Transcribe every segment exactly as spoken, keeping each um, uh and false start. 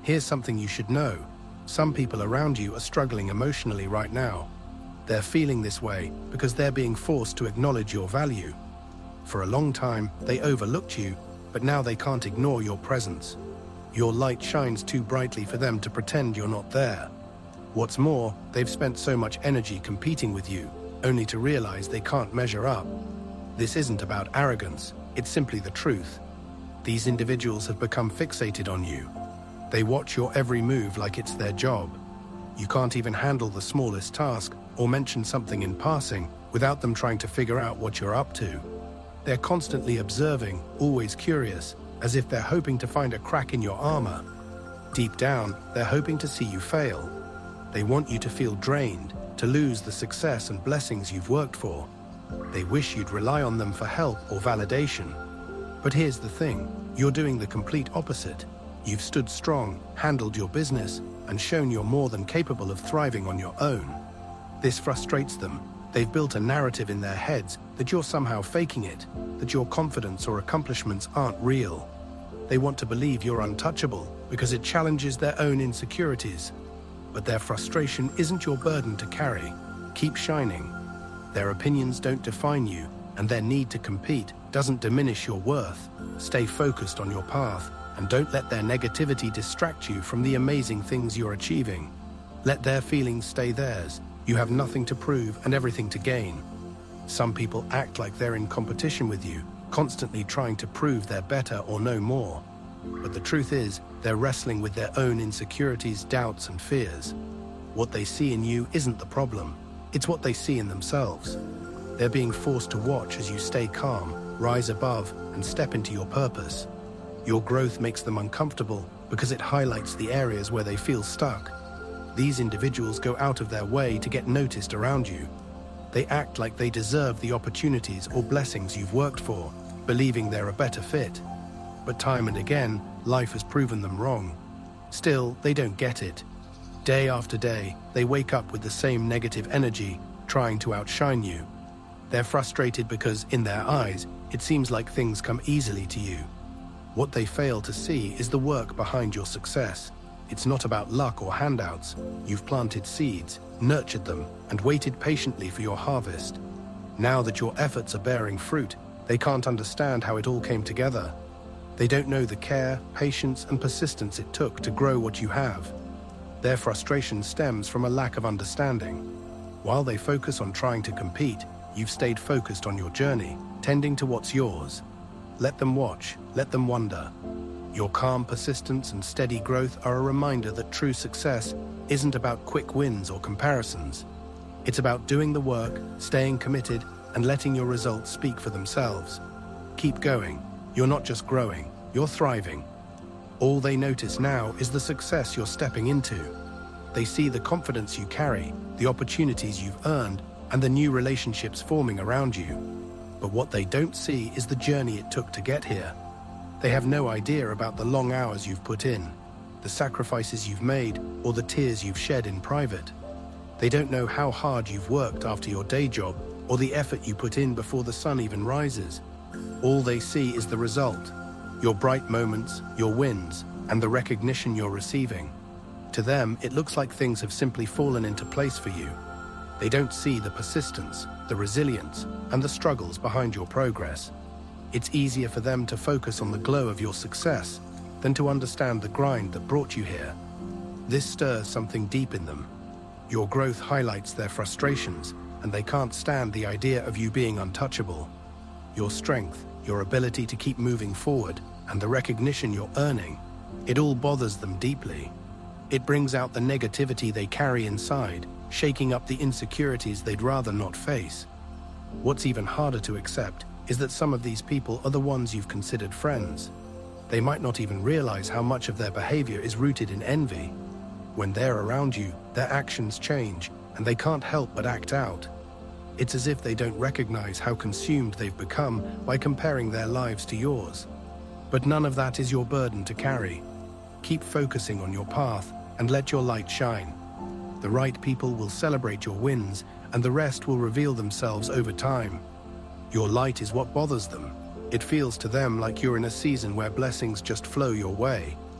Here's something you should know. Some people around you are struggling emotionally right now. They're feeling this way because they're being forced to acknowledge your value. For a long time, they overlooked you, but now they can't ignore your presence. Your light shines too brightly for them to pretend you're not there. What's more, they've spent so much energy competing with you, only to realize they can't measure up. This isn't about arrogance, it's simply the truth. These individuals have become fixated on you. They watch your every move like it's their job. You can't even handle the smallest task or mention something in passing without them trying to figure out what you're up to. They're constantly observing, always curious, as if they're hoping to find a crack in your armor. Deep down, they're hoping to see you fail. They want you to feel drained, to lose the success and blessings you've worked for. They wish you'd rely on them for help or validation. But here's the thing, you're doing the complete opposite. You've stood strong, handled your business, and shown you're more than capable of thriving on your own. This frustrates them. They've built a narrative in their heads that you're somehow faking it, that your confidence or accomplishments aren't real. They want to believe you're untouchable because it challenges their own insecurities. But their frustration isn't your burden to carry. Keep shining. Their opinions don't define you, and their need to compete doesn't diminish your worth. Stay focused on your path, and don't let their negativity distract you from the amazing things you're achieving. Let their feelings stay theirs. You have nothing to prove and everything to gain. Some people act like they're in competition with you, constantly trying to prove they're better or know more. But the truth is, they're wrestling with their own insecurities, doubts, and fears. What they see in you isn't the problem. It's what they see in themselves. They're being forced to watch as you stay calm, rise above, and step into your purpose. Your growth makes them uncomfortable because it highlights the areas where they feel stuck. These individuals go out of their way to get noticed around you. They act like they deserve the opportunities or blessings you've worked for, believing they're a better fit. But time and again, life has proven them wrong. Still, they don't get it. Day after day, they wake up with the same negative energy, trying to outshine you. They're frustrated because, in their eyes, it seems like things come easily to you. What they fail to see is the work behind your success. It's not about luck or handouts. You've planted seeds, nurtured them, and waited patiently for your harvest. Now that your efforts are bearing fruit, they can't understand how it all came together. They don't know the care, patience, and persistence it took to grow what you have. Their frustration stems from a lack of understanding. While they focus on trying to compete, you've stayed focused on your journey, tending to what's yours. Let them watch, let them wonder. Your calm persistence and steady growth are a reminder that true success isn't about quick wins or comparisons. It's about doing the work, staying committed, and letting your results speak for themselves. Keep going. You're not just growing, you're thriving. All they notice now is the success you're stepping into. They see the confidence you carry, the opportunities you've earned, and the new relationships forming around you. But what they don't see is the journey it took to get here. They have no idea about the long hours you've put in, the sacrifices you've made, or the tears you've shed in private. They don't know how hard you've worked after your day job, or the effort you put in before the sun even rises. All they see is the result, your bright moments, your wins, and the recognition you're receiving. To them, it looks like things have simply fallen into place for you. They don't see the persistence, the resilience, and the struggles behind your progress. It's easier for them to focus on the glow of your success than to understand the grind that brought you here. This stirs something deep in them. Your growth highlights their frustrations, and they can't stand the idea of you being untouchable. Your strength, your ability to keep moving forward, and the recognition you're earning, it all bothers them deeply. It brings out the negativity they carry inside, shaking up the insecurities they'd rather not face. What's even harder to accept is that some of these people are the ones you've considered friends. They might not even realize how much of their behavior is rooted in envy. When they're around you, their actions change, and they can't help but act out. It's as if they don't recognize how consumed they've become by comparing their lives to yours. But none of that is your burden to carry. Keep focusing on your path and let your light shine. The right people will celebrate your wins, and the rest will reveal themselves over time. Your light is what bothers them. It feels to them like you're in a season where blessings just flow your way.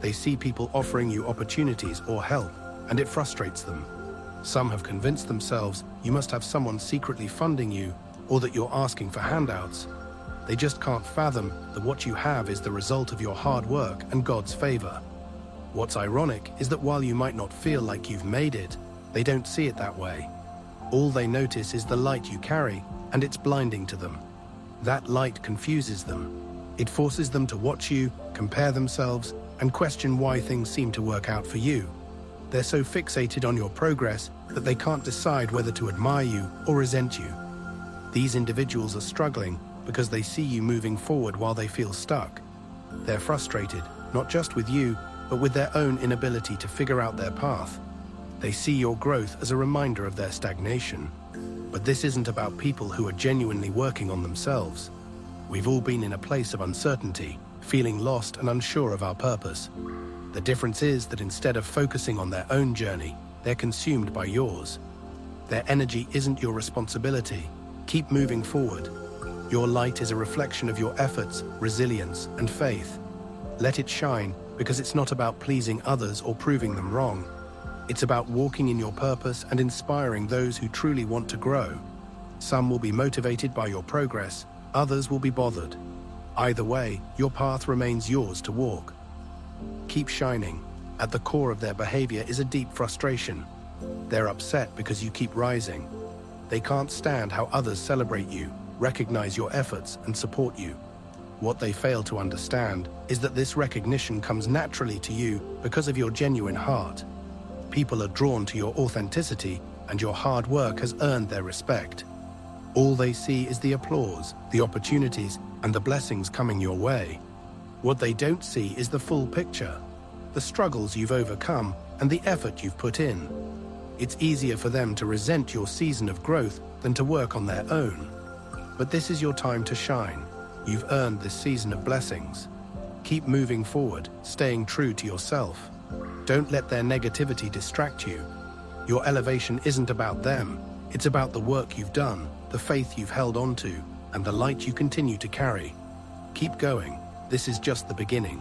They see people offering you opportunities or help, and it frustrates them. Some have convinced themselves you must have someone secretly funding you or that you're asking for handouts. They just can't fathom that what you have is the result of your hard work and God's favor. What's ironic is that while you might not feel like you've made it, they don't see it that way. All they notice is the light you carry, and it's blinding to them. That light confuses them. It forces them to watch you, compare themselves, and question why things seem to work out for you. They're so fixated on your progress that they can't decide whether to admire you or resent you. These individuals are struggling because they see you moving forward while they feel stuck. They're frustrated, not just with you, but with their own inability to figure out their path. They see your growth as a reminder of their stagnation. But this isn't about people who are genuinely working on themselves. We've all been in a place of uncertainty, feeling lost and unsure of our purpose. The difference is that instead of focusing on their own journey, they're consumed by yours. Their energy isn't your responsibility. Keep moving forward. Your light is a reflection of your efforts, resilience, and faith. Let it shine, because it's not about pleasing others or proving them wrong. It's about walking in your purpose and inspiring those who truly want to grow. Some will be motivated by your progress, others will be bothered. Either way, your path remains yours to walk. Keep shining. At the core of their behavior is a deep frustration. They're upset because you keep rising. They can't stand how others celebrate you, recognize your efforts, and support you. What they fail to understand is that this recognition comes naturally to you because of your genuine heart. People are drawn to your authenticity, and your hard work has earned their respect. All they see is the applause, the opportunities, and the blessings coming your way. What they don't see is the full picture, the struggles you've overcome, and the effort you've put in. It's easier for them to resent your season of growth than to work on their own. But this is your time to shine. You've earned this season of blessings. Keep moving forward, staying true to yourself. Don't let their negativity distract you. Your elevation isn't about them. It's about the work you've done, the faith you've held on to, and the light you continue to carry. Keep going. This is just the beginning.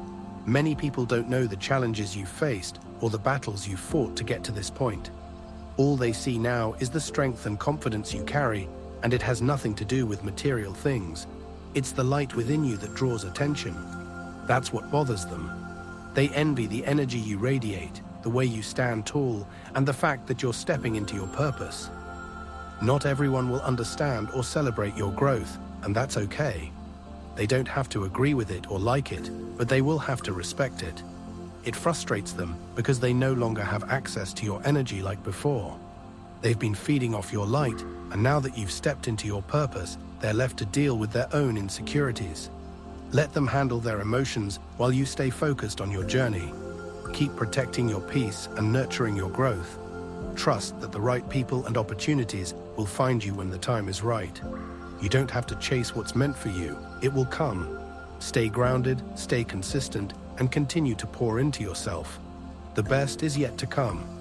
Many people don't know the challenges you've faced or the battles you've fought to get to this point. All they see now is the strength and confidence you carry, and it has nothing to do with material things. It's the light within you that draws attention. That's what bothers them. They envy the energy you radiate, the way you stand tall, and the fact that you're stepping into your purpose. Not everyone will understand or celebrate your growth, and that's okay. They don't have to agree with it or like it, but they will have to respect it. It frustrates them because they no longer have access to your energy like before. They've been feeding off your light, and now that you've stepped into your purpose, they're left to deal with their own insecurities. Let them handle their emotions while you stay focused on your journey. Keep protecting your peace and nurturing your growth. Trust that the right people and opportunities will find you when the time is right. You don't have to chase what's meant for you. It will come. Stay grounded, stay consistent, and continue to pour into yourself. The best is yet to come.